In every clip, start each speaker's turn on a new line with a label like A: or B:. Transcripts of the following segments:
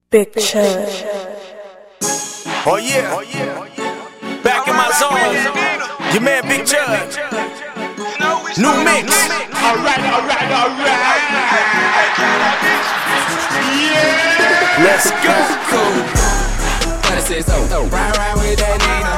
A: Big Chud.
B: Oh yeah, back in my zone. Your man Big Chud. New mix.
C: Alright. Yeah.
B: Let's go.
D: Cool. Ride with that Nina.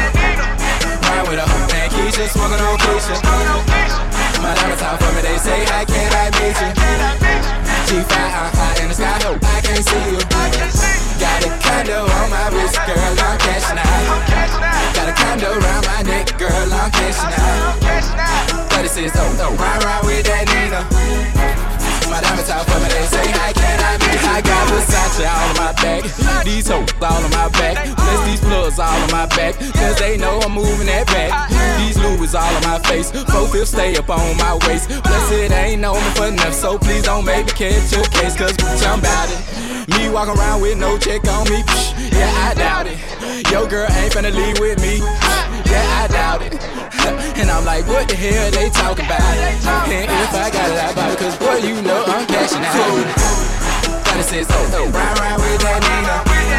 D: Ride with a hoop and Keisha, smoking on Keisha. My diamonds talk for me, they say, how can I meet you? G5, I'm hot in the sky, hope I can't see you. Got a condo on my wrist, girl, I'm cashing out. Got a condo around my neck, girl, I'm cashing out. 36, ride with that Nina. My diamonds talk for me, they say, how can I meet you? I got Versace all on my back, these hoes all on my back. Plus these plugs all on my back, cause they know I'm moving that back. These Louis all on my face, 4/5 stay up on my waist. Plus it ain't know me for enough, so please don't make me catch your case, cause I'm bout it. Me walking around with no check on me, yeah, I doubt it. Your girl ain't finna leave with me, yeah, I doubt it. And I'm like, what the hell they talking about? And if I got it, I buy it, cause boy, you know I'm cashing out. 36, ride with that Nina.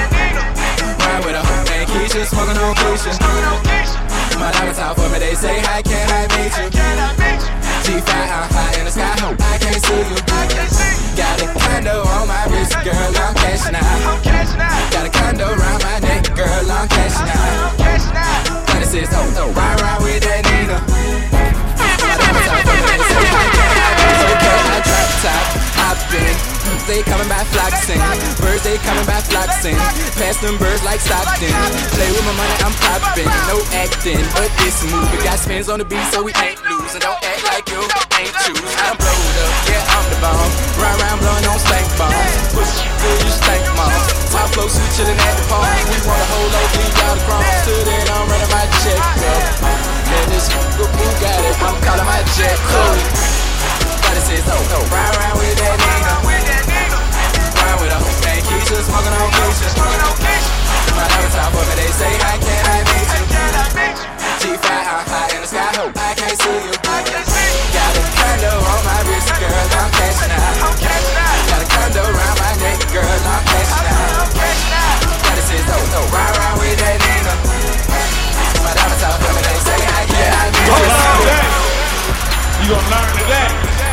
D: Ride with a hoop and Keisha, smoking on Keisha. My diamonds talk for me, they say, how can I meet you? G5, I'm high in the sky, hope I can't see you. Got a condo on my wrist, girl, I'm cashing out. Got a condo around my neck, girl, I'm cashing out. 36, ride with that Nina. My diamonds talk for me, they say, how can I meet you? Okay, I drop top, hop in. They coming by flocking, birds they coming by flocking. Pass them birds like Stockton. Play with my money, I'm popping. No acting, but this move. We got spins on the beat, so we ain't lose. And don't act like you ain't choose. I'm blowed up, yeah, I'm the bomb. Ride around blowing on stank bombs. Push till you stank moms. Top flow, we chillin' at the palm. We want a whole OG, y'all the crumbs. Till then, I'm running my check up. Man, this who got it? I'm calling my jet up. 36, ride around with that Nina. Ride with a hoop and Keisha, smoking on Keisha. My diamonds talk for me, they say, how can I meet you? G5, I'm high in the sky, hope I can't see you. Got a condo on my wrist, girl, I'm cashing out. Got a condo around my neck, girl, I'm cashing out. 36, ride with that Nina. My diamonds talk for me, they say, how can I meet you?
C: You gon' learn today.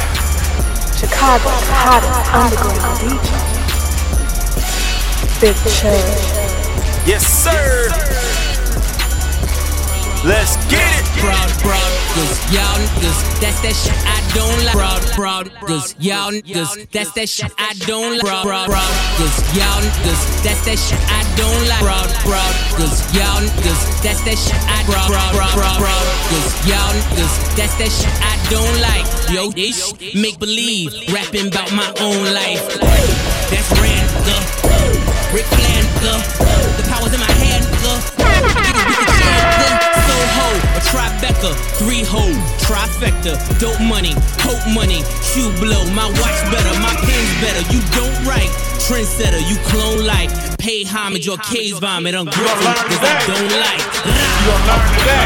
A: Chicago's hottest underground DJ. Big Chud.
B: Yes, sir. Let's get it.
E: Broad, y'all niggas, that's that shit I don't like. Broad, y'all niggas, that's that shit I don't like. Broad, y'all niggas, that's that shit I don't like. Broad, y'all niggas, that's that shit I y'all niggas, that's that shit I don't like. Yo, this make believe, rapping about my own life. That's Randall, Rick Flair, the power's in my hand, Soho, a Tribeca, 3-ho, trifecta, dope money, hope money, shoe blow, my watch better, my pen's better, you don't write, trendsetter, you clone like, pay homage or case vomit, ungrateful, cause I don't like.
C: You gon' learn today.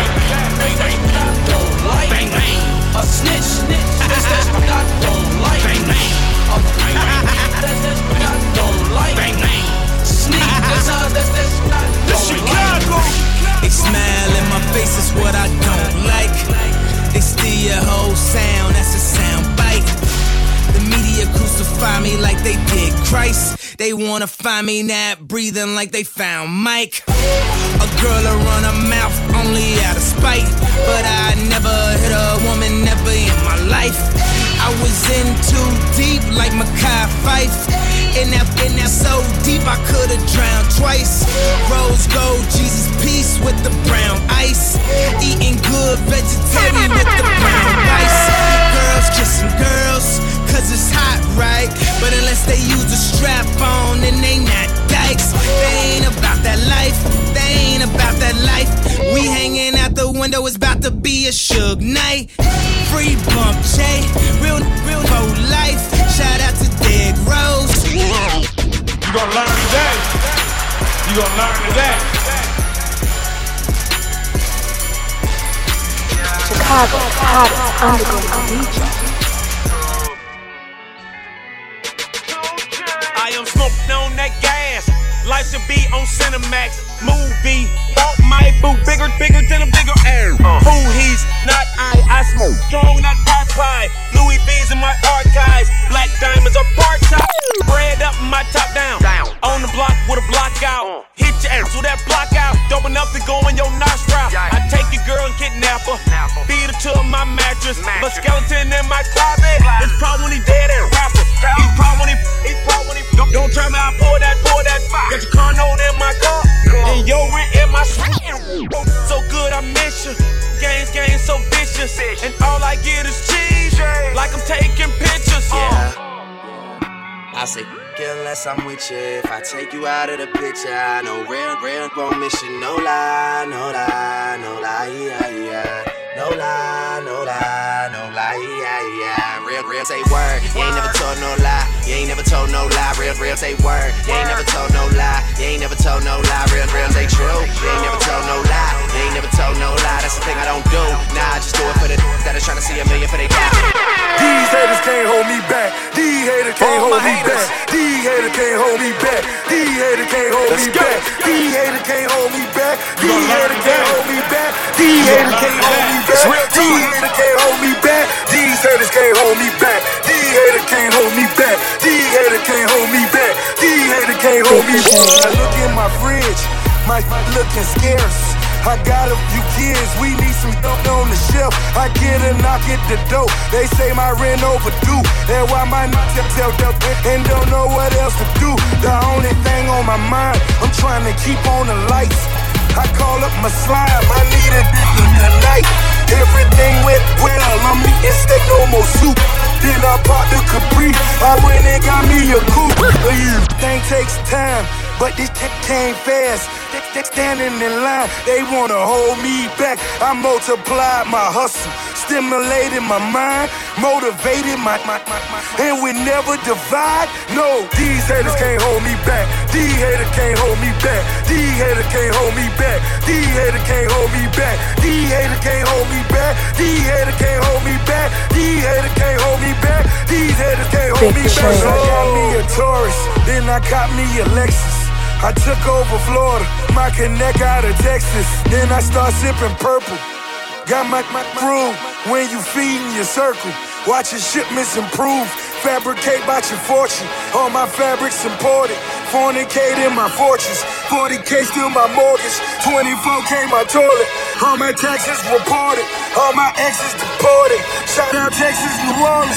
E: Bang, bang,
F: a snitch, that's what I don't like.
E: bang, bang,
F: A that's what I don't like.
E: bang, bang.
F: Sneak, that's what I don't like.
E: They smile in my face, is what I don't like. They steal your whole sound, that's a sound bite. The media crucify me like they did Christ. They wanna find me not breathing like they found Mike. A girl to run her mouth only out of spite, but I never hit a woman, never in my life. I was in too deep like Makai Fife. In that so deep I could've drowned twice. Rose gold, Jesus peace with the brown ice. Eating good vegetarian with the brown rice. Girls kissing girls, cause it's hot, right? But unless they use a strap on, then they not dykes. They ain't about that life, they ain't about that life. We hanging out the window, it's about to be a Suge night. Free bump, J, real pro life. Shout out to Dead Rose.
C: You gon' learn today. You gon' learn today.
A: Chicago's hottest underground DJ.
B: I am smoking on that gas. Life should be on Cinemax. Movie, bought my boo, bigger than a bigger air. Who he's not I smoke strong, not pot pie. Louis V's in my archives. Black diamonds are part-time. Bread up, my top down. On the block with a block out. Hit your ass with that block out. Dope enough to go in your nostril. I take your girl and kidnap her. Feed her to my mattress. But skeleton in my closet. It's probably when he dead and rapper. He's probably when he don't try me, I pour that. Got your car note in my car. And your rent in my so good I miss you. Games so vicious. And all I get is cheese. Like I'm taking pictures.
G: I say, unless I'm with you. If I take you out of the picture, I know real won't miss you. No lie, yeah. No lie, yeah. Real say word. You ain't never told no lie. You ain't never told no lie. Real say word. You ain't never told no lie. You ain't never told no lie. Real say true. You ain't never told no lie. You ain't never told no lie. That's the thing I don't do. Nah, I just do it for the that is trying to see a million for they got.
H: These haters can't hold me back. These haters can't hold me back. These haters can't hold me back. These haters can't hold me back. These haters can't hold me back. These haters can't hold me back. These haters can't hold me back. These haters can't hold me back. These haters can't hold me back. These haters can't hold me back. These haters can't hold me back. These haters can't hold me back. I look in my fridge, my looking scarce. I got a few kids, we need some stuff on the shelf. I get a knock at the door, they say my rent overdue. That's why my tell and don't know what else to do. The only thing on my mind, I'm trying to keep on the lights. I call up my slime, I need a tonight. Everything went well, I'm eating steak, no more soup. Then I popped the Capri, I went and got me a coupe. Thing takes time, but this came fast. They standing in line, they wanna hold me back. I multiplied my hustle, stimulated my mind, motivated my and we never divide. No, these haters can't hold me back. These haters can't hold me back. These haters can't hold me back. These haters can't hold me back. These haters can't hold me back. These haters can't hold me back. These haters can't hold me back. These haters can't hold me back. So I got me a Taurus, then I caught me a Lexus. I took over Florida, my connect out of Texas. Then I start sipping purple. Got my crew when you feedin' your circle. Watch your shipments improve. Fabricate about your fortune. All my fabrics imported. 40K in my fortress. 40K still my mortgage. 24K my toilet. All my taxes reported. All my exes deported. Shout out Texas, New Orleans.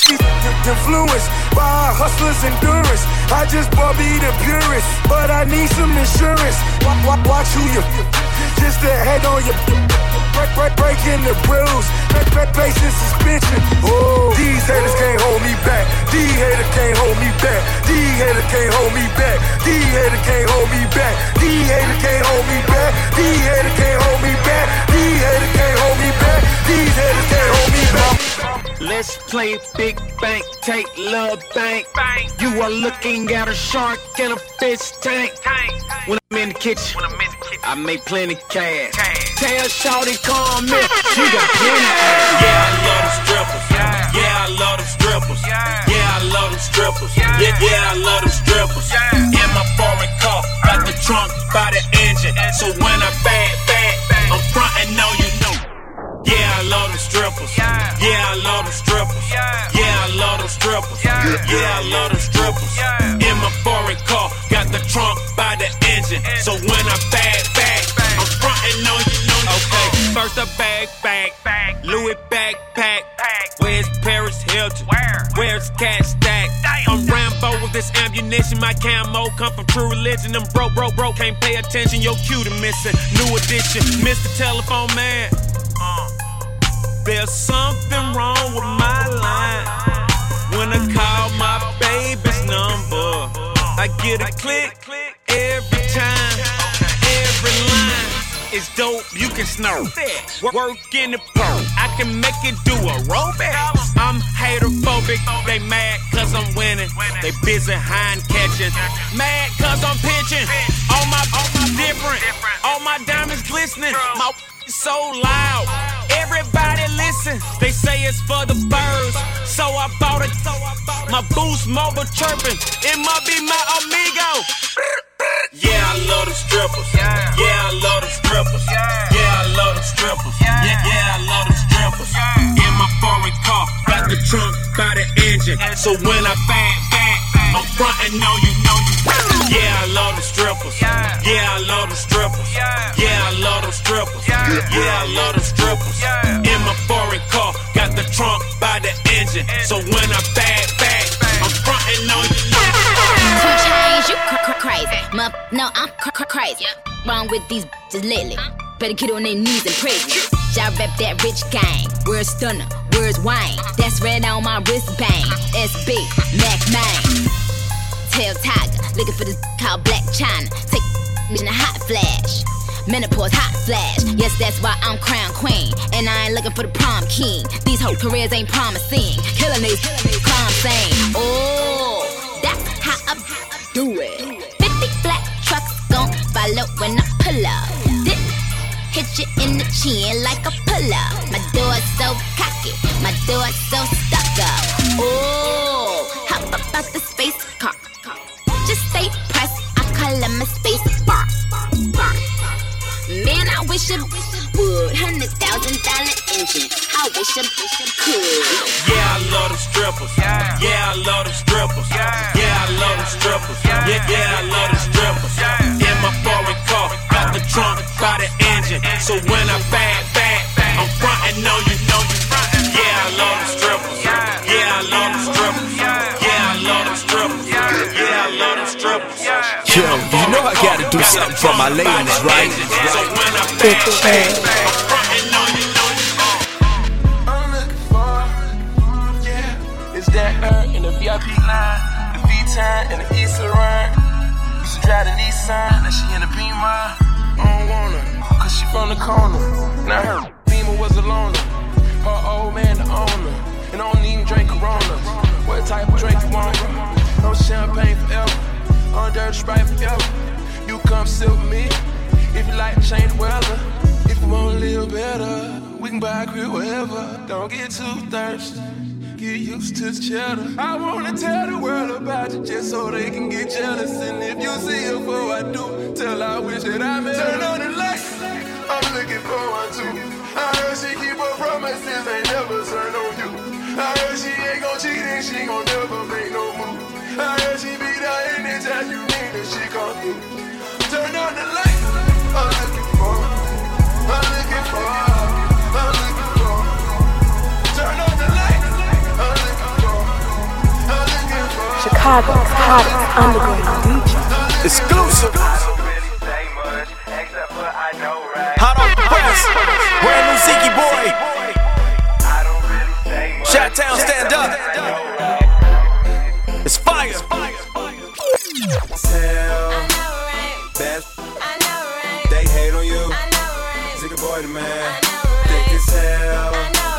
H: Influenced by hustlers' endurance. I just bought me the purest, but I need some insurance. Watch who you just a head on your breaking the rules. Basic suspension. Oh, these haters can't hold me back. These haters can't hold me back. These haters can't hold me back. These haters can't hold me back. These haters can't hold me back. These haters can't hold me back. These haters can't hold me back. These haters can't hold me back.
E: Let's play big bank, take love bank. You are looking at a shark in a fish tank. When I'm in the kitchen, I make plenty cash. Tell Shawty come in, she got plenty cash.
B: Yeah, I love them strippers. Yeah, I love them strippers. Yeah, I love them strippers. Yeah, I love them strippers. In my foreign car, got the trunk by the engine. So when I bag, I'm frontin' on you know. Yeah, I love them strippers. Yeah, I love them strippers. Yeah, I love them strippers. Yeah, I love them strippers. In my foreign car, got the trunk by the engine. So when I bag, I'm frontin' on you know. Okay, first a bag, Louis backpack. Where's Paris Hilton? Where's Cat Stack? I'm Rambo with this ammunition. My camo come from True Religion. I'm broke, can't pay attention. Your cue to missing. New edition, Mr. Telephone Man. There's something wrong with my line. When I call my baby's number, I get a click every time. Every line is dope, you can snort that. Work in the pro, I can make it do a rollback. I'm haterphobic, they mad cause I'm winning. They busy high and catching. Mad cause I'm pitching. All my different, all my diamonds glistening. My so loud, everybody listen. They say it's for the birds, so I bought it. My Boost mobile chirping, it must be my amigo. So when I bang, I'm frontin' on you. Yeah, I love them strippers. Yeah, I love them strippers. Yeah, I love them strippers. Yeah, I love them strippers. In my foreign car, got the trunk by the engine. So when I bang, I'm frontin' on you.
I: 2 Chainz, you crazy. No, I'm crazy. Wrong with these bitches lately. Better get on their knees and praise me. Y'all rep that rich gang. Where's Stunner? Where's Wayne? That's red on my wristband. SB, Mac 9. Tail Tiger, looking for this called Black China. Take in a hot flash. Menopause hot flash. Yes, that's why I'm crown queen. And I ain't looking for the prom king. These whole careers ain't promising. Killing these crime scene. Oh, that's how I do it. 50 black trucks gon' follow when I pull up. Dip, hit you in the chin like a pull-up. My door's so cocky, my door's so stuck up. Oh, hop up out the space car. Just stay pressed, I call him a space bar. Man, I wish it would. $100,000 engine. I wish it could.
B: Yeah, I love them strippers. Yeah, I love them strippers. Yeah, I love them strippers. Yeah, I love them strippers. In my foreign car, got the trunk by the engine. So when I bang, I'm frontin' on you. Yeah, I love them strippers. Yeah, I love them strippers. Yeah, I love them strippers. Yeah, I love them strippers.
J: Yo, you know I gotta do something for my ladies, right?
B: So when I bang, I'm frontin' on you.
D: I'm looking for, yeah, it's that her in the VIP line, the V-Time and the East Laurent. Used to drive the Nissan, now she in the Beamer. I don't want her, cause she from the corner. Now her Beamer was a loner, her old man the owner, and I don't even drink Coronas. What type of drink you want? No champagne forever, on dirty Sprite forever. You come sit with me, if you like to change the weather. If you wanna live better, we can buy a crib wherever. Don't get too thirsty, get used to the cheddar. I wanna tell the world about you just so they can get jealous. And if you see her before I do, tell her I wish that I met her. Turn on the lights, I'm looking for one too. I heard she keep her promises, ain't never turn on you. I heard she ain't gon' cheat and she gon' never make no move. I heard she be there anytime you need her, she come through. Turn on the lights, I'm looking for, I'm looking for, I'm looking for. Turn on the lights, I'm looking for, I'm looking for.
A: Chicago's hottest underground DJ.
J: Exclusive. Hot off the press. Brand new Ziggy Boy. Chi-Town, stand up. It's fire.
D: They hate on you. Ziggy Boy the man. Thick as hell.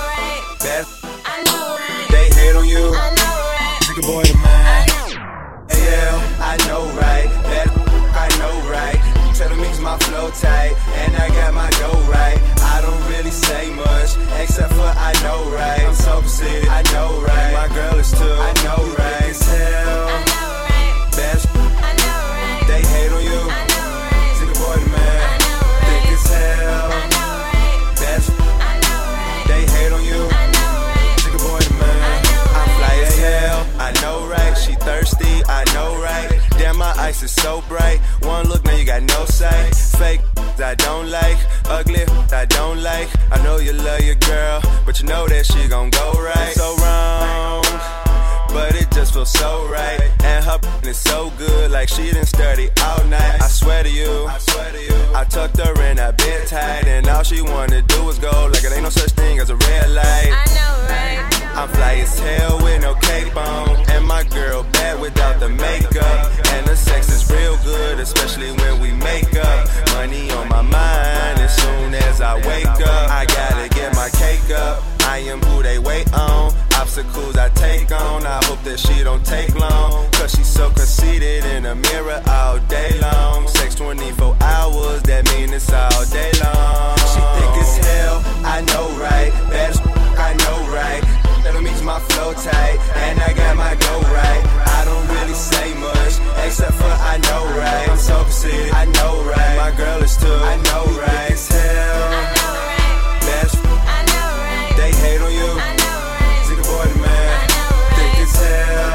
D: They hate on you. Ziggy Boy the man. Yeah, I know right. That I know right. Tell them mix my flow tight, and I got my dough right. I don't really say much, except for I know right. I'm so conceited, I know right. My girl is too, I know right. As hell, best, they hate on you. Ziggy Boy the man, thick as hell, best, they hate on you. Ziggy Boy the man, I'm fly as hell, I know right. She thirsty, I know right. Damn, my ice is so bright. One look, now you got no sight. Fake, I don't like. Ugly, I don't like. I know you love your girl, but you know that she gon' go right. So wrong, but it just feels so right. And her is so good, like she done study all night. I swear to you, I tucked her in that bed tight, and all she wanna do is go like it ain't no such thing as a red light.
I: I know, right?
D: I'm fly as hell with no cape on, and my girl bad without the makeup. And the sex is real good, especially when we make up. Money on my mind as soon as I wake up. I gotta get my cake up. I am who they wait on. Obstacles I take on, I hope that she don't take long. Cause she's so conceited in the mirror all day long. Sex 24 hours, that mean it's all day long. She thick as hell, I know right. Bad as I know right. That'll mix my flow tight, and I got my go right. I don't really say much, except for I know right. I'm so conceited, I know right. My girl is too, I know right. As hell, best, they hate on you. Ziggy Boy the man, thick as hell.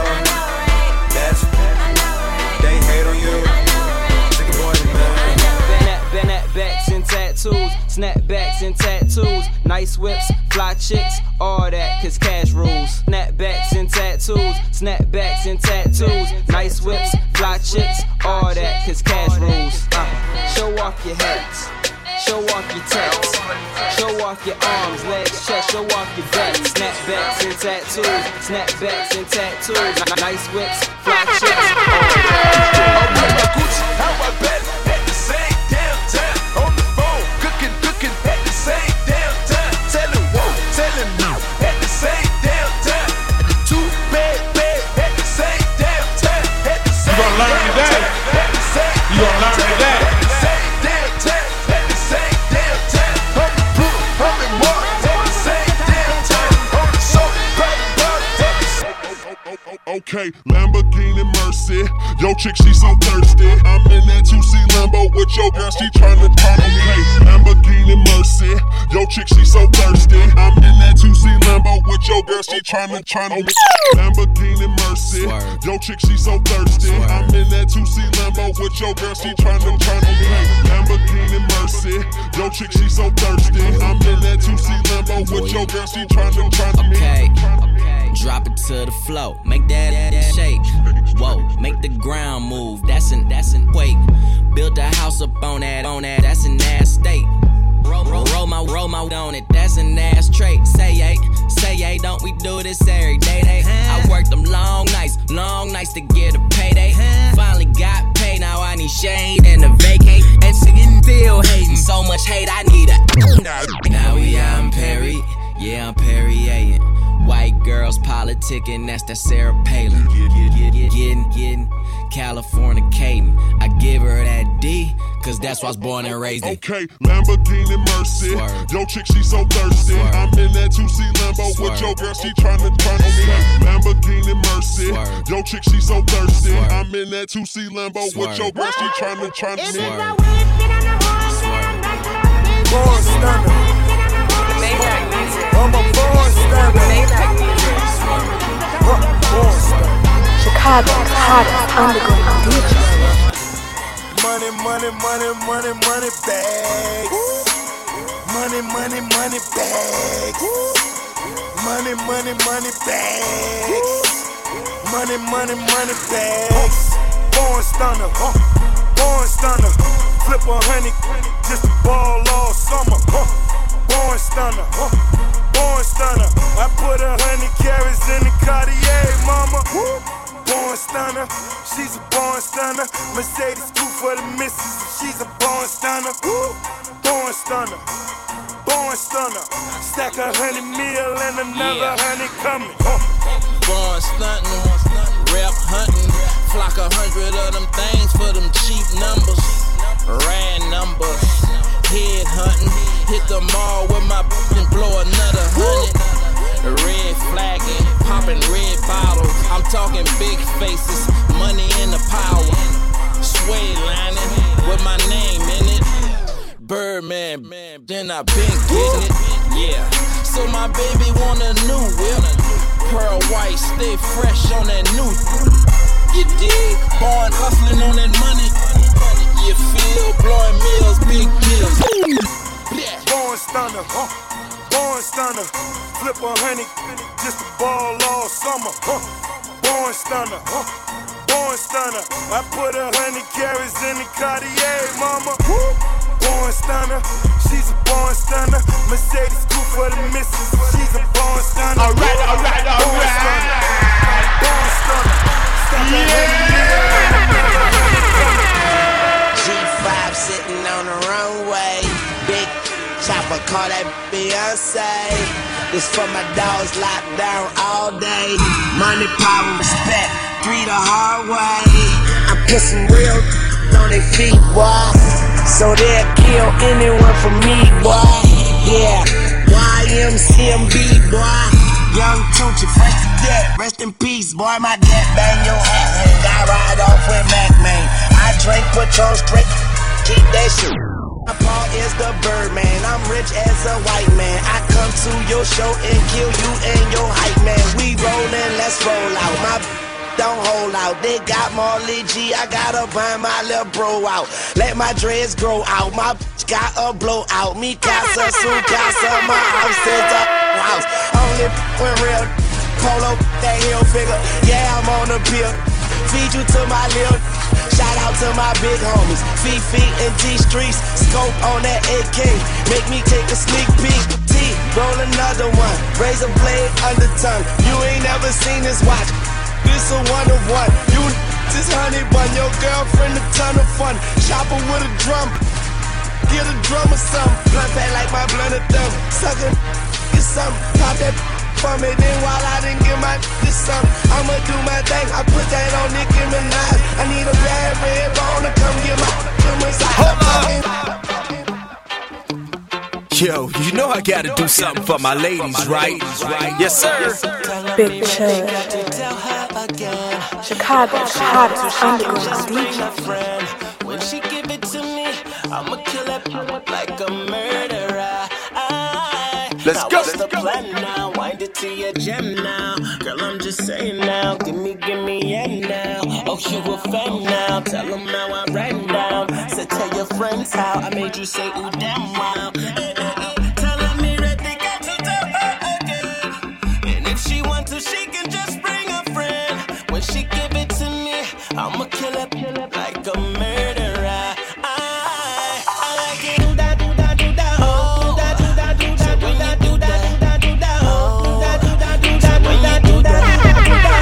E: snapbacks and tattoos, nice whips, fly chicks, all that, cause cash rules. Snapbacks and tattoos, snapbacks and tattoos, nice whips, fly chicks, all that, cause cash rules. Show off your hats, show off your tats, show off your arms, legs, chest, show off your back. Snapbacks and tattoos, snapbacks and tattoos, nice whips, fly chicks, all that.
K: Okay, my Gucci, how I bet at the same damn time. On the phone, cooking at the same damn time. Tell him now at the same damn time. Two bad at the same damn time. At the same
C: You gonna learn today. You gonna learn today.
L: Okay, Lamborghini Mercy. Yo, chick, she so thirsty. I'm in that 2C Lambo with your girl, she tryna turn on me. Lamborghini Mercy. Yo, chick, she so thirsty. I'm in that 2C Lambo with your girl, she tryna turn on me. Lamborghini Mercy. Yo, chick, she so thirsty. I'm in that 2C Lambo with your girl, she tryna turn on me. Lamborghini Mercy. Yo, chick, she so thirsty. I'm in that 2C Lambo with your girl, she tryna turn on me.
E: Drop it to the flow, make that shake. Whoa, make the ground move, that's an quake. Build a house up on that, that's an ass state. Roll my on it, that's an ass trait. Say yay, don't we do this every day? I worked them long nights to get a payday. Finally got paid, now I need shade and a vacate. And still hating, so much hate, I need a. Now we out in Perry, yeah, I'm Perrier. White girls politicking, that's that Sarah Palin. Getting Californicating. I give her that D, cause that's why I was born and raised in.
L: Okay, Lamborghini Mercy. Yo, chick, she so thirsty. I'm in that 2C Lambo with your girl, she tryna turn on me. Lamborghini Mercy. Yo, chick, she so thirsty. I'm in that 2C Lambo with your girl, she tryna turn on me.
H: Born stunner. I'm a born stunner.
A: Chicago's hottest underground DJ.
H: Money bags. Money bags. Money bags. Born stunner. Flip 100 just to ball all summer. Born stunner. I put 100 carats in the Cartier, mama. Born stunner. She's a born stunner. Mercedes coupe for the missus. She's a born stunner. Born stunner. Stack 100 mil and another 100 coming.
E: Born stunting, rep hunting. Flock 100 of them things for them cheap numbers. Ran numbers. Head hunting, hit the mall with my and blow another 100. Red flagging, popping red bottles. I'm talking big faces, money in the power. Suede lining with my name in it. Birdman, then I been getting it. Yeah, so my baby want a new whip. Pearl white, stay fresh on that new. You dig? Born hustling on that money. You feel blowing mills, big bills.
H: Born stunner. Flip 100 just to ball all summer. Born stunner. I put 100 carats in the Cartier, mama. Born stunner. She's a born stunner. Mercedes coupe for the missus. She's a born stunner.
C: All right.
H: Born stunner.
G: G5 sitting on the runway. Big chopper, call that Beyonce. This for my dogs locked down all day. Money, power, respect, 3 the hard way. I put some real on their feet, boy. So they'll kill anyone for me, boy. Yeah, YMCMB, boy. Young Tucci, fresh to death. Rest in peace, boy. My dad bang your hat. I ride off with Mac, man. I drink Patron straight. Keep that shit. My Paul is the Birdman. I'm rich as a white man. I come to your show and kill you and your hype man. We rollin', let's roll out. My
M: don't hold out. They got Marley G, I gotta burn my little bro out. Let my dreads grow out, my bitch got a blowout. Me casa, su casa, my house is a house. Only when real polo, that heel figure. Yeah, I'm on the pill. Feed you to my lil'. Shout out to my big homies, Fifi and T Streets. Scope on that AK, make me take a sneak peek. T, roll another one, razor blade under tongue. You ain't never seen this watch, this a one of one. You this honey bun, your girlfriend a ton of fun. Chopper with a drum, get a drum or something. Blunt fat like my blunt of thumb. Sucker, get something, pop that for me. Then while I didn't get my this something, I'ma do my thing. I put that on Nicki Minaj. I need a bad red bone to come get my
E: Yo, you know I gotta do something for my ladies, right? Yes, sir.
A: Big Chud. Chicago's hottest underground DJ.
N: When she give it to me, I'ma kill it like a murderer.
J: Let's go.
N: What's the plan now? Wind it to your gem now. Girl, I'm just saying now. Give me, yeah now. Oh, you a fan now. Tell them how I ran down. So tell your friends how I made you say, ooh, damn wow. Telling me that they got to tell her again. And if she wants to, she can just bring a friend. When she give it to me, I'ma kill it like a murderer. I like it. Do that, do that, do that. Oh, do that, do that, do that. When you do that, do that, do that. Oh, do that, do that, do that. When you do that, do that, do that.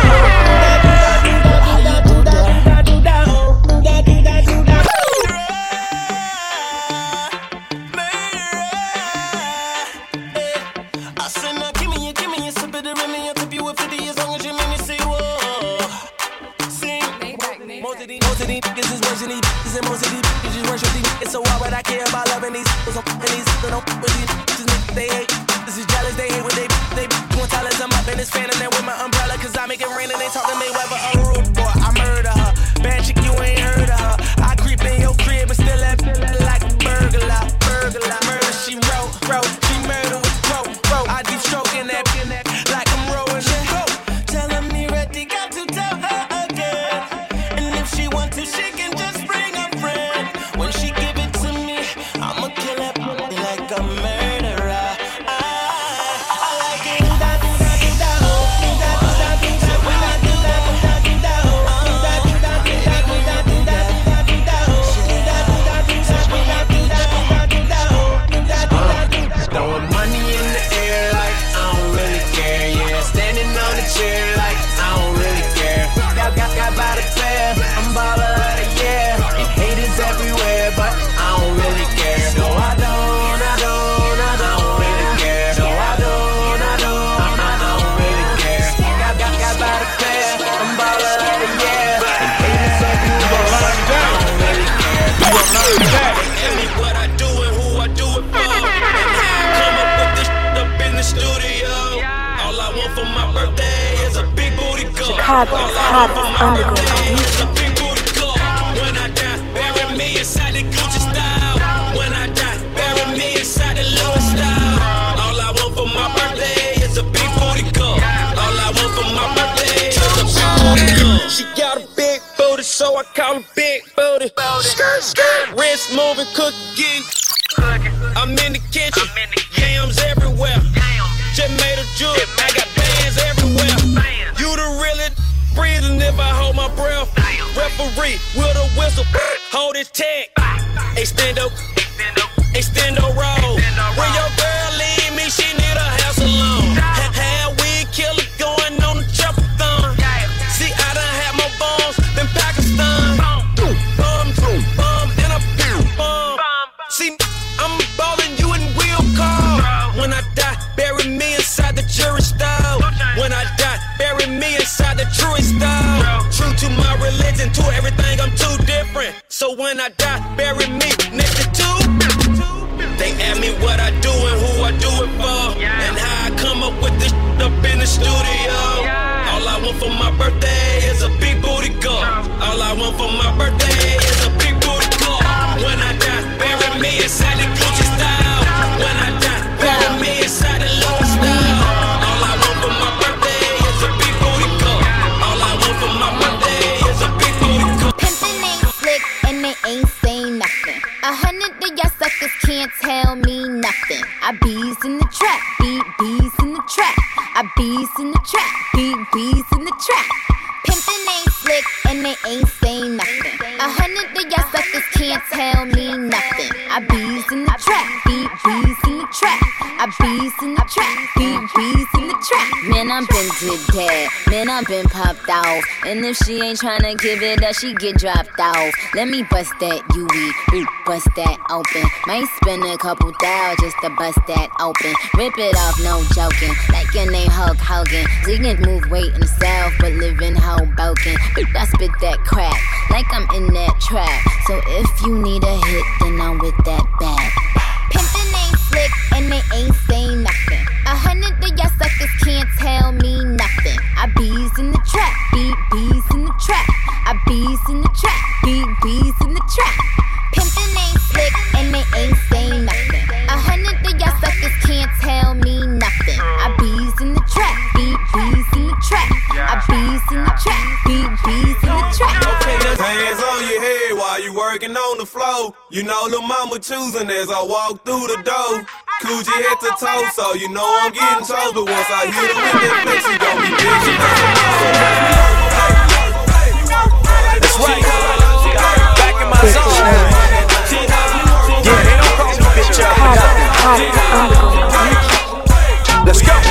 N: So why would I care about loving these? They hate. This is jealous. They hate what they won't tell us I'm up in this phantom and with my umbrella, cause I make it rain and they talking Mayweather. A rude boy, I murder her. Bad chick, you ain't heard of her. I creep in your crib and still have like a burglar. Murder, she wrote. She murder with throat. I be stroking that like I'm rolling the boat. Telling me Reddy got to tell her again. And if she want to, she can just bring a friend. When she give it to me, I'ma kill it like a murderer. I like it. Do that, do that, do that. Oh, do that, do that, do that. When I do that, do that, do that. Oh, do that, do that, do that. Do that, do that, do that, do that. Oh, do that, do that, do that. When I do that, do that, do that. Oh, do that, do that, do that. Throwing money in the air like I don't really care. Yeah, standing on the chair like I don't really care. Got by the pair, I'm baller of the year. And haters everywhere, but I don't really care. No, I don't really care. No, I don't really care. Got by the pair, I'm baller of the year. And haters everywhere, but I don't really care.
B: Tell me what I do and who I do it for. And how I come up with this up in the studio. All I want for my birthday is a big booty girl.
A: Chicago's hottest underground DJ.
B: When I die, bury me inside the Gucci style. When I die, bury me inside the Louis style. All I want for my birthday is a big booty girl. All I want for my birthday is a big booty girl. She got a big booty, so I call her big booty. Skirt, wrist moving, cooking. I'm in the kitchen, yams everywhere. Just made a jewel, I got bands everywhere. You the really breathing if I hold my breath. Referee with a whistle, hold his tag. Extendo roll. When your girl leave me, she need a house alone. Had weed killer going on the jump-a-thon. See, I done had more bombs than Pakistan. Bomb, and a bomb. See, I'm ballin', you in wheel call. When I die, bury me inside the jury style. When I die, bury me inside the truest style. True to my religion, to everything, I'm too different. So when I die, bury me next to two. They ask me what I do and who I do it for. And how I come up with this up in the studio. All I want for my birthday is a big booty girl. All I want for my birthday is a big booty girl. When I die, bury me inside the Gucci style. When I die, bury me inside the Louis style. All I want for my birthday is a big booty girl. All I want for my
I: I bees in the trap, bees in the trap. I bees in the trap, bees in the trap. Pimpin' ain't slick and they ain't saying nothing. 100 of y'all suckers can't tell me nothing. I bees in the trap, bees in the trap. I bees in the trap, bees in the trap. Man, I'm been did that. Man, I'm been popped off. And if she ain't tryna give it up, she get dropped off. Let me bust that UE, bust that open. Might spend a couple thou just to bust that open. Rip it off, no joking. Like your name Hulk Hogan. We can move weight in the South, but live in Hoboken. I spit that crap like I'm in that trap. So if you need a hit, then I'm with that bag. Pimpin' ain't slick and they ain't saying nothing. 100 of y'all suckers can't tell me nothing. I bees in the trap, bees in the trap. I bees in the trap, bees in the trap. Pimpin' ain't slick and they ain't saying nothing. 100 of y'all suckers can't tell me nothing. I bees in the trap, bees in the trap. I bees in the trap, bees in the trap.
O: Okay, hands on your head while you working on the floor. You know the mama choosing as I walk through the door. Coochie head to toe, so you know I'm getting chose. But once I hit her with that flex, she gon' be bitchin'.
J: That's right. Back in my zone. Yeah, they don't call me bitch up. Let's go.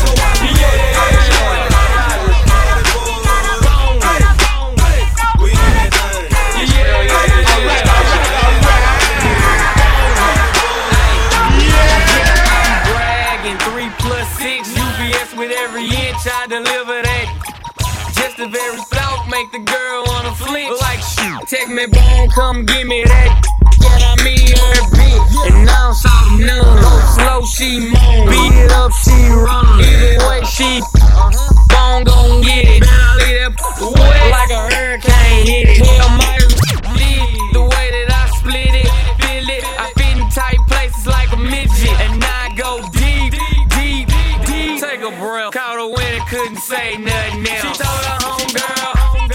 P: With every inch I deliver that. Just the very thought make the girl wanna flinch. Like shoot, take me bone, come give me that. What I mean, her bitch. And now I'm so numb. Go slow, she moan. Beat it up, she run. Either way, she bone gon' get it. Now leave that wet like a hurricane hit it. Hell, my the way that I split it, feel it. I fit in tight places like a midget, and I go deep. Take a breath, caught her when it couldn't say nothing else. She told her homegirl.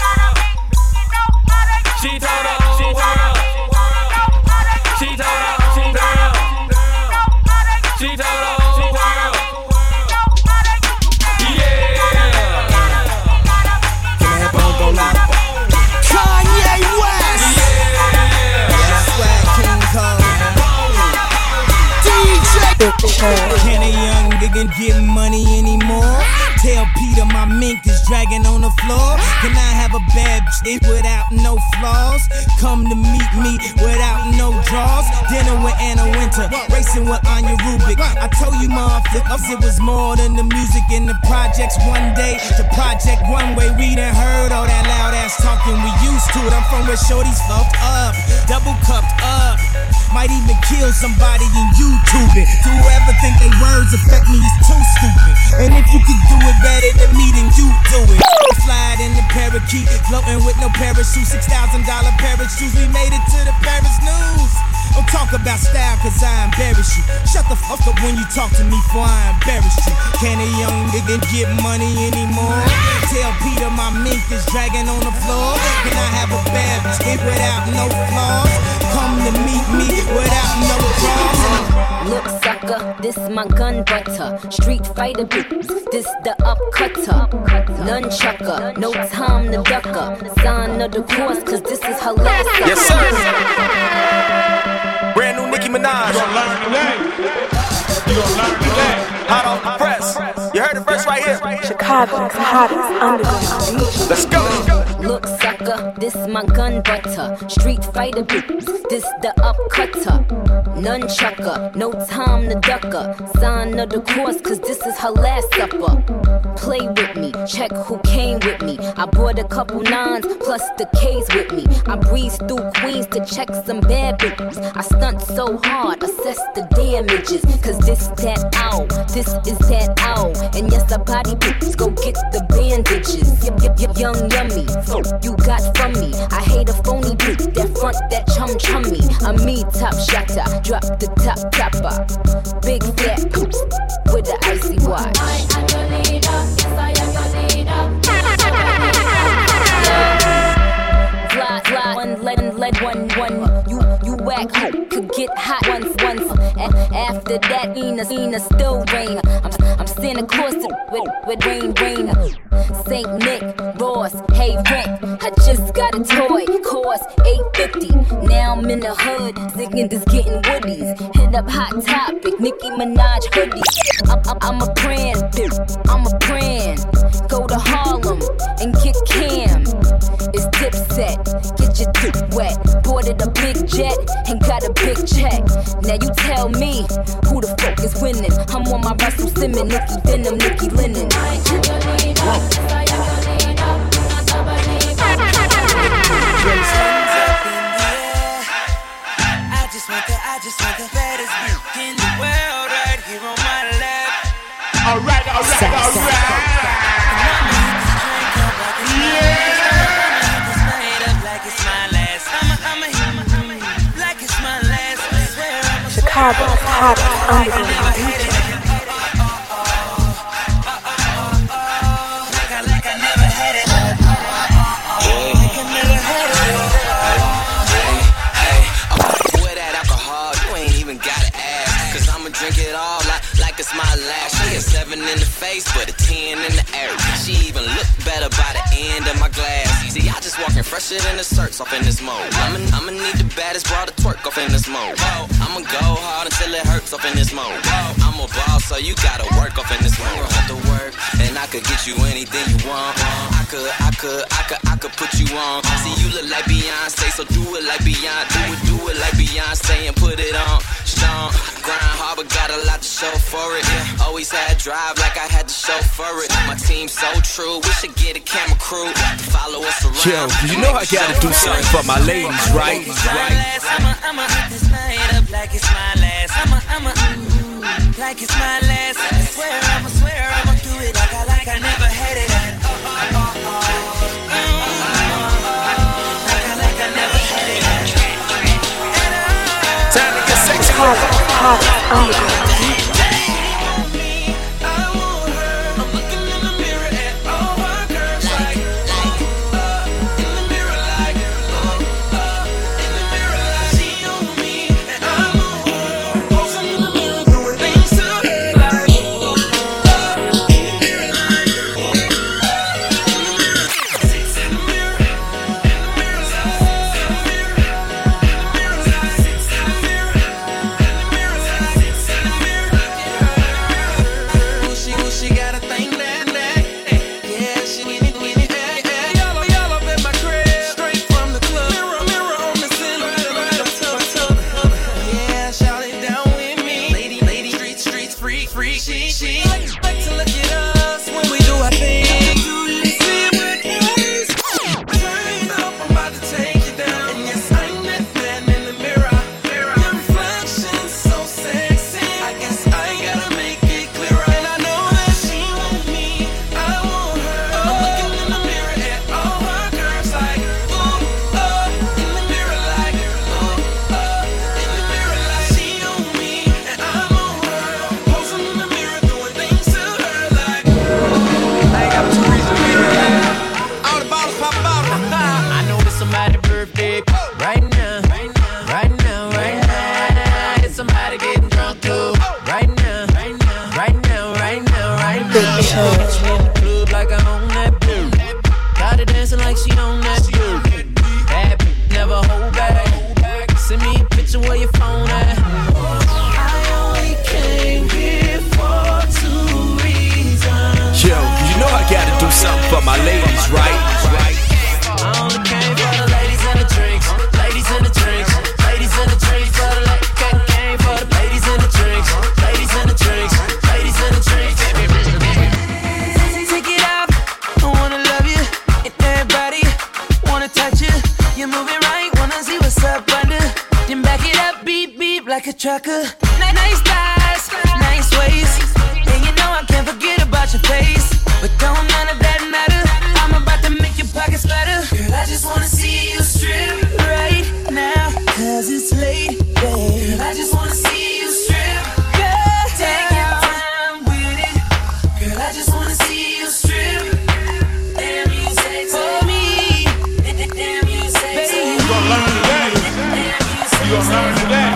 P: She told her whole world. She told her homegirl. She told her whole world. Yeah.
E: Can that bone go loud? Kanye West. Yeah. Swag King Kong. DJ. Can a young nigga get money anymore? Tell Peter my mink is dragging on the floor. Can I have a bad bitch without no flaws? Come to meet me without no draws. Dinner with Anna Winter, racing with Anya Rubik. I told you motherfuckers it was more than the music in the projects. One day, the project one way. We done heard all that loud ass talking, we used to it. I'm from where shorties fucked up, double cupped up. Might even kill somebody in YouTube it. To whoever think they words affect me is too stupid. And if you could do it better than me, then you do it. Slide in the parakeet, floating with no parachute. $6,000 parachutes, we made it to the Paris news. Don't talk about style, cause I embarrass you. Shut the fuck up when you talk to me, for I embarrass you. Can a young nigga get money anymore? Tell Peter my mink is dragging on the floor. Can I have a bad bitch without no flaws? Come to meet me without no draws.
I: Look sucker, this my gun butter. Street fighter bitch, this the upcutter. Nunchucker, no time to ducker. Sign of the course, cause this is her last sucker.
J: Yes sir. Brand new Nicki Minaj.
C: You gon' learn today. You gon' learn today.
J: Hot off the press. You heard it first right here.
A: Chicago's hottest underground DJ.
J: Let's go.
I: Look sucker, this my gun butter. Street fighter bitch, this the upcutter. Nunchucker, no time to ducker. Sign of the course, cause this is her last supper. Play with me, check who came with me. I brought a couple nines plus the K's with me. I breeze through Queens to check some bad bitches. I stunt so hard, assess the damages. Cause this that owl, this is that owl. And yes, a body bitches, go get the bandages. Young yummy, you got from me. I hate a phony bitch, that front, that chummy. I'm me, top shotter, drop the top topper. Big fat poops with the icy watch. I am your leader, yes I am your leader. Fly, one. You whack hoe, could get hot once. After that, Ina with Rain Rainer, St. Nick, Ross, hey Rick. I just got a toy, cost $8.50. Now I'm in the hood, zigging this getting woodies. Hit up Hot Topic, Nicki Minaj hoodie. I'm a brand, I'm a brand. Go to Harlem and get Cam. It's Dipset, get your dip wet. Boarded a big jet and got a big check. Now you tell me who the fuck is winning. I'm on my Russell Simmons, Nicki Venom, Nicki Linen.
E: I just want the baddest bitch in the world right here on my lap.
C: Alright.
A: Chicago's hottest underground DJ.
Q: Drink it all like it's my last. She a 7 in the face, but a 10 in the air. She even look better by the end of my glass. See, I just walking fresher than the shirts off in this mode. I'ma need the baddest bra to twerk off in this mode. I'ma go hard until it hurts off in this mode. I'm a boss, so you gotta work off in this mode. I have to work, and I could get you anything you want. I could put you on. See, you look like Beyonce, so do it like Beyonce. Do it like Beyonce and put it on. Strong, grind hard, but got a lot to show for it. Always had drive like I had to show for it. My team's so true, we should get a camera crew to follow us around.
J: Yo, you know I gotta do something for my ladies, right?
E: I'ma hit this night up like it's my last. I'ma like it's my last. I swear I'ma do it like I never had it. Like I never had it.
J: Time to get sexy.
A: Hottest underground DJ.
E: Like a trucker, nice thighs, nice waist, and you know I can't forget about your face. But don't none of that matter. I'm about to make your pockets better. Girl, I just wanna see you strip right now, 'cause it's late, babe. Girl, I just wanna see you strip. Girl, take your time with it. Girl, I just wanna see you strip. Damn, you say for me. Damn, you say baby.
C: You gon' learn today. You gon' learn today.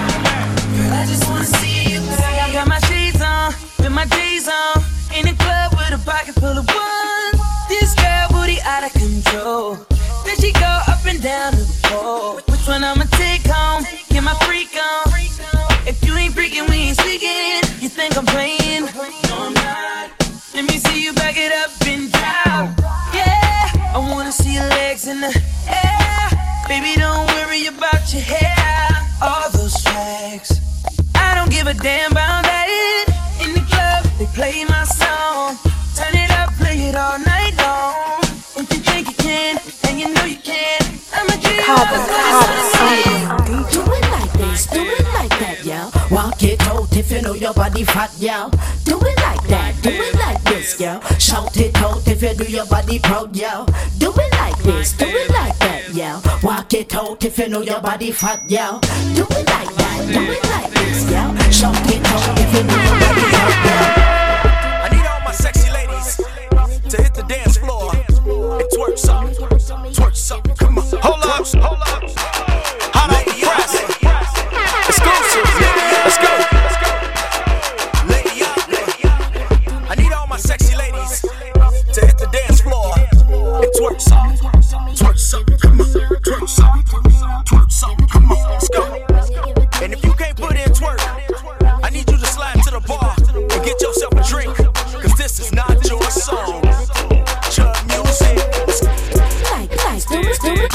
E: I just wanna see you. I got my shades on, with my J's on, in the club with a pocket
R: pocket full of ones. This girl booty out of control. Then she go up and down the pole. Which one I'ma take home? Get my freak on. If you ain't freaking, we ain't speaking. You think I'm playing? No, I'm not. Let me see you back it up and down. Yeah, I wanna see your legs in the air. Baby, don't worry about your hair. All those tracks, I don't give a damn about that. In the club, they play my song. Turn it up, play it all night long. If you think you can, and you know you can, I'ma give you all the
S: do it like this, do it like that, yo. Walk it out if you know your body fat, yo. Do it like that, do it like this, yo. Shout it out if you do your body proud, yo. Do it like this, do it like that, yo. Walk it out if you know your body fat, yo. Do it like that, do it like this, yo. Shout it out if you know your body fat, yo.
J: I need all my sexy ladies to hit the dance floor and twerk something, come on. Hold up, hold up. Hot off the press. Exclusive, let's go. Lady up. I need all my sexy ladies to hit the dance floor and twerk something, come on. Twerk something, come on. Let's go. And if you can't put in twerk, I need you to slide to the bar and get yourself a drink, cause this is not your song. Chub music.
S: Do it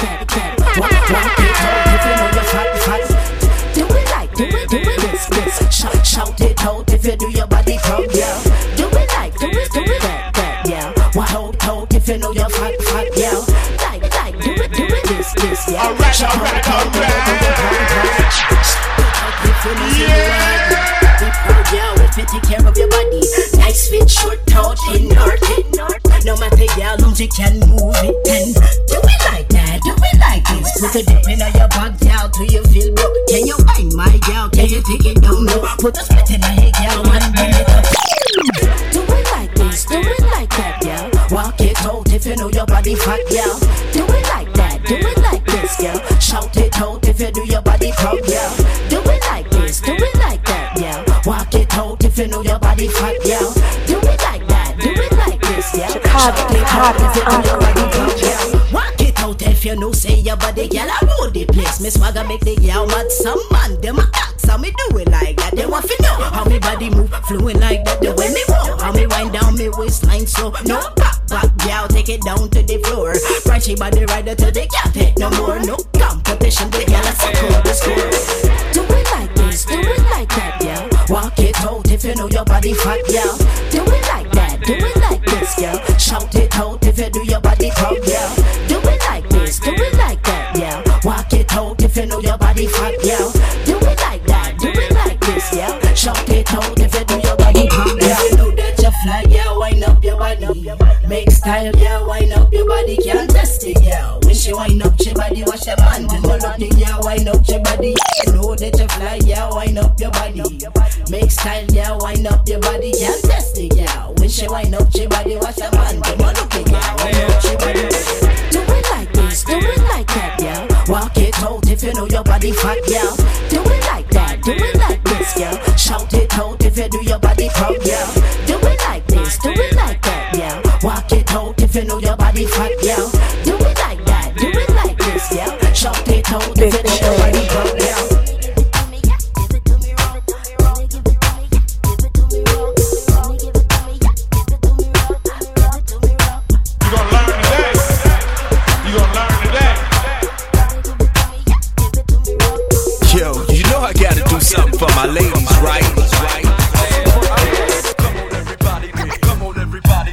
S: this. Shout it out if you do your body proud, yeah. Do it like, do it that, yeah. Wow, out if you know you're fat, yeah. Like, do it this, yeah.
C: Alright.
S: Take care of your body. Nice fit, short, tall, thin, or thin. No matter how long you can move it, then do it like that, do it like this. Put a dip in your back, down till you feel broke. Can you find my gal? Can you take it down low? Put a split in your gal, one minute up. Do it like this, do it like that, yeah. Walk it out if you know your body fat, yeah. Do it like that, do it like this, yeah. Shout it out if you do your body proud, yeah. Do it like this, do it like that, yeah. Walk it out if you know your body fat, yeah. Do it like that, do it like this, yeah. Shout it out if you know your body proud, yeah. Walk it out if you know say your body, girl. I roll the place, me swagger make the girl mad. Some man them a ask how me do it like that. They want to know how me body move, fluent like that. The way me walk, how me wind down me waistline so no back, girl, take it down to the floor. Right she body rider till they can't take no more. No competition, the girl let's score the score. Do it like this, do it like that, yeah. Walk it out if you know your body fat, yeah. Do it like that, do it like this, yeah. Shout it out if you do your body proud, yeah. Do it like this, do it like that, yeah. Walk it out if you know your body fat, yeah. Do it like that, do it like this, yeah. Shout it out if you do your body proud, yeah. You know that you fly, yeah. Wind up your body, make style, yeah. Wind up your body, can't test it, yeah. When she wind up your body, wash your man, then roll up the, yeah. Wind up your body, you know that you fly, yeah. Wind up your body, make style, yeah. Wind up your body, can't test it, yeah. When she wind up your body, wash your man, then roll up the, yeah. Wind up your body. Do it like this, do it like that, yeah. Walk it out if you know your body fat, yeah. Do it like that, do it like this, yeah. Shout it out if you do your body proud, yeah. Do it like this, do it like that, yeah. Walk it out if you know your body fat, yeah. Do it like that, do it like this, yeah. Shout it out if you know your body proud, yeah.
J: Something for my ladies, right?
K: Come on, everybody.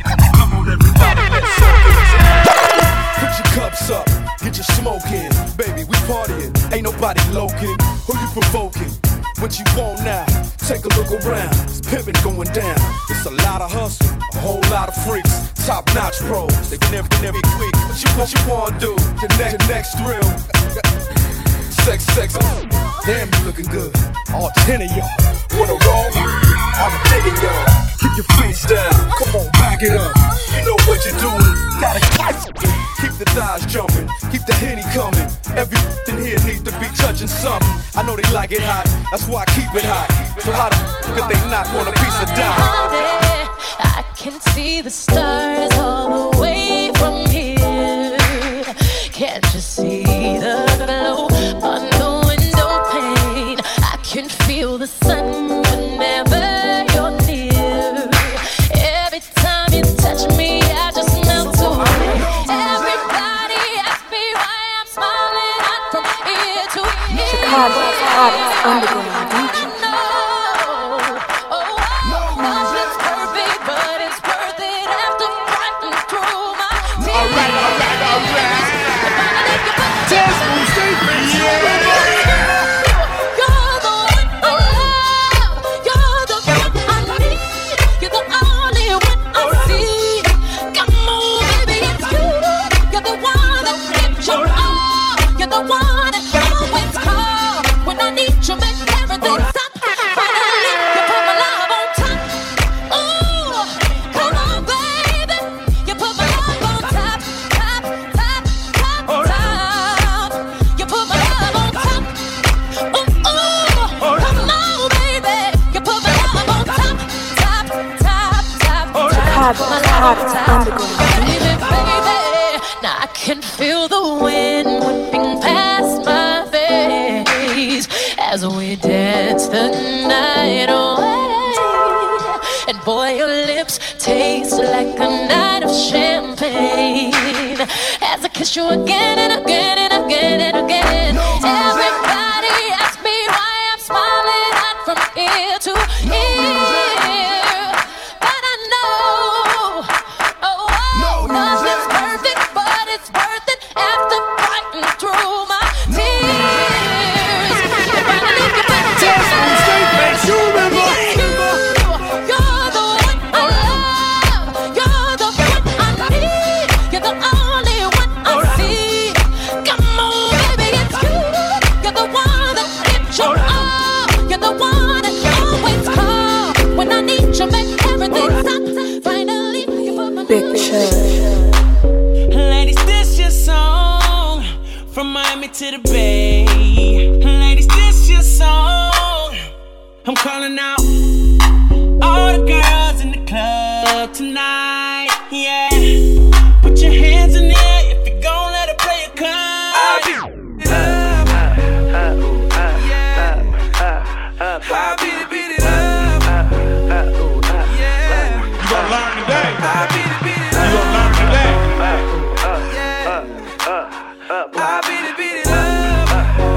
K: Put your cups up, get your smoke in. Baby, we partying, ain't nobody loking. Who you provoking? What you want now? Take a look around, it's pimpin' going down. It's a lot of hustle, a whole lot of freaks. Top-notch pros, they never quick. What you wanna do? The next thrill. Sex, damn you looking good. All 10 of y'all wanna roll? I'm digging y'all. Keep your face down, come on, back it up. You know what you're doing, gotta keep the thighs jumping, keep the Henny coming. Everything here needs to be touching something. I know they like it hot, that's why I keep it hot. So how the could they not want a piece of dime?
T: I can see the stars all the way from here. Can't you see the glow on the window pane? I can feel the sun whenever you're near. Every time you touch me, I just melt away. Everybody asks me why I'm smiling hot from ear to ear.
A: Chicago's hottest underground DJ.
T: Now I can feel the wind whipping past my face as we dance the night away. And boy, your lips taste like a night of champagne as I kiss you again and again and again and again. Everybody asks me why I'm smiling hot from ear to ear, but I know, nothing's perfect, but it's worth it after fighting through my tears. If I leave you back to you're the one I love, you're the one I need, you're the only one I see. Come on, baby, it's you. You're the one that gives your all, you're the one that always calls when I need you, make everything stop. Finally, you put my
A: Big Church.
E: Ladies, this your song from Miami to the Bay. Ladies, this your song. I'm calling out all the girls in the club tonight. Yeah, put your hands in the air if you gon' let her play a card.
K: I beat it up. Yeah.
C: You gon' learn today.
K: I beat it
C: You gon' learn today.
K: I beat it up.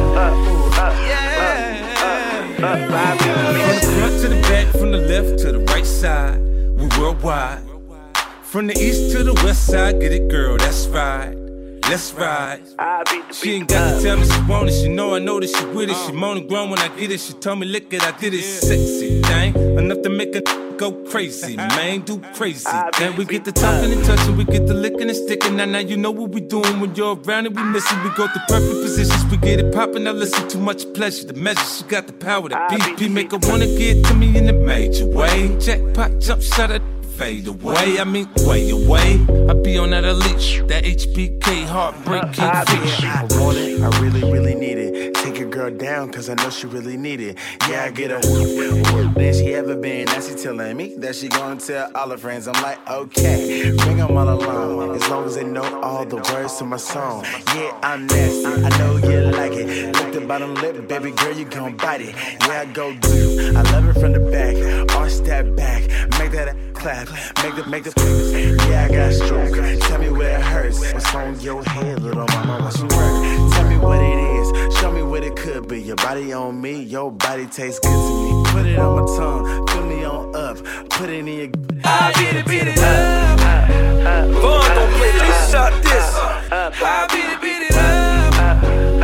O: From the front to the back, from the left to the right side, we worldwide. From the east to the west side, get it, girl, that's right. Let's ride. She ain't got to tell me she want it. She know I know that she with it. She moaning grown when I get it. She told me, look it, I did it. Sexy thing, enough to make a go crazy, man, do crazy. Then we get the talking and touching, we get the licking and sticking. Now you know what we doing when you're around and we miss it. We go through perfect positions, we get it popping. Now listen, too much pleasure. The measure, she got the power. The BP make her wanna get to me in a major way. Jackpot, jump shot at fade away. I mean, way away. I be on that elite, that HBK heartbreaking fish.
U: I want it, I really, really need it. Take your girl down, cause I know she really need it. Yeah, I get her than she ever been. Now she telling me that she gonna tell all her friends. I'm like, okay, bring them all along, as long as they know all the words to my song. Yeah, I'm nasty, I know you like it. Lick the bottom lip, baby girl, you gon' bite it. Yeah, I go do, I love it from the back. Arch that back, make that clap. Make the yeah, I got stroke. Tell me where it hurts. What's on your head, little mama? What you work? Tell me what it is. Show me what it could be. Your body on me, your body tastes good to me. Put it on my tongue, fill me on up. Put it in your.
K: I beat it up. Vaughn gon' play this, shot this. I beat it up.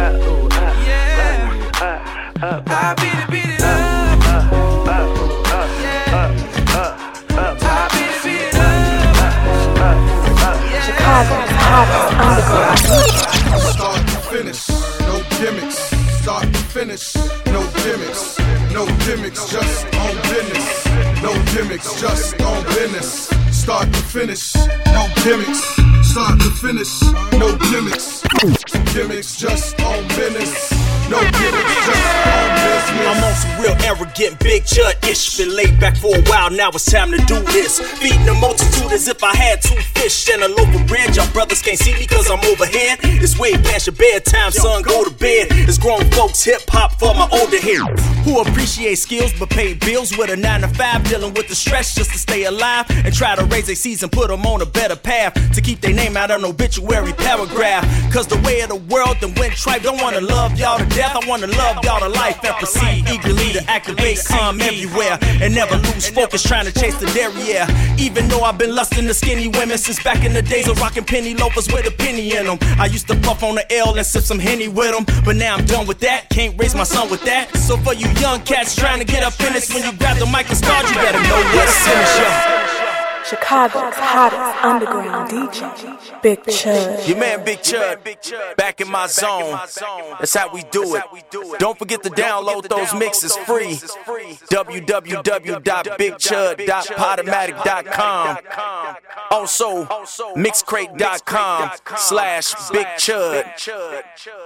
K: Yeah. I beat it up.
A: Chicago's hottest underground.
L: Start to finish, no gimmicks. Start to finish, no gimmicks. No gimmicks, just on business. No gimmicks, just on business. Start to finish, no gimmicks. Start to finish, no gimmicks. Gimmicks just on business. No gimmicks, just on business.
J: I'm on some real arrogant
F: getting big chud-ish. Been laid back for a while, now it's time to do this. Feeding the multitude as if I had 2 fish and a loaf of bread. Y'all brothers can't see me cause I'm overhead. It's way past your bedtime, son, go to bed. It's grown folks hip-hop for my older heroes who appreciate skills but pay bills with a 9 to 5, dealing with the stress just to stay alive and try to raise their seeds and put them on a better path to keep their name out of an obituary paragraph. Cause the way of the world done went tripe. Don't wanna love y'all to death, I wanna love y'all to life and proceed eagerly to activate calm everywhere and never lose focus trying to chase the derriere. Even though I've been lusting the skinny women since back in the days of rocking penny loafers with a penny in them. I used to puff on the L and sip some Henny with them, but now I'm done with that, can't raise my son with that. So for you young cats trying to get up in this, when you grab the mic and start, you better know where to finish up.
A: Chicago's hottest underground DJ, Big Chud.
F: Your man Big Chud, back in my zone. That's how we do it. Don't forget to download those mixes free. www.bigchud.podomatic.com. Also, mixcrate.com/Big Chud.